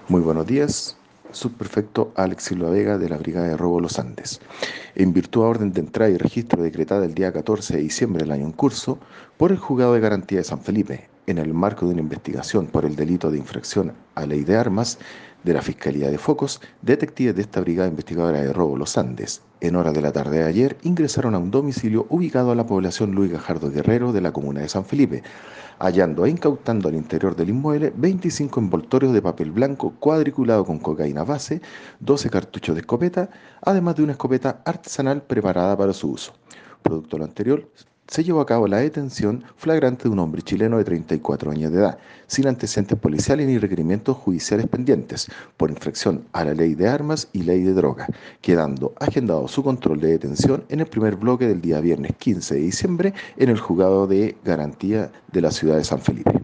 Muy buenos días, subprefecto Alex Silva Vega de la Brigada de Robo Los Andes. En virtud de orden de entrada y registro decretada el día 14 de diciembre del año en curso por el Juzgado de Garantía de San Felipe, en el marco de una investigación por el delito de infracción a ley de armas de la Fiscalía de Focos, detectives de esta Brigada Investigadora de Robo Los Andes, en horas de la tarde de ayer, ingresaron a un domicilio ubicado en la población Luis Gajardo Guerrero de la comuna de San Felipe, hallando e incautando al interior del inmueble 25 envoltorios de papel blanco cuadriculado con cocaína base, 12 cartuchos de escopeta, además de una escopeta artesanal preparada para su uso. Producto de lo anterior, se llevó a cabo la detención flagrante de un hombre chileno de 34 años de edad, sin antecedentes policiales ni requerimientos judiciales pendientes, por infracción a la ley de armas y ley de droga, quedando agendado su control de detención en el primer bloque del día viernes 15 de diciembre en el juzgado de garantía de la ciudad de San Felipe.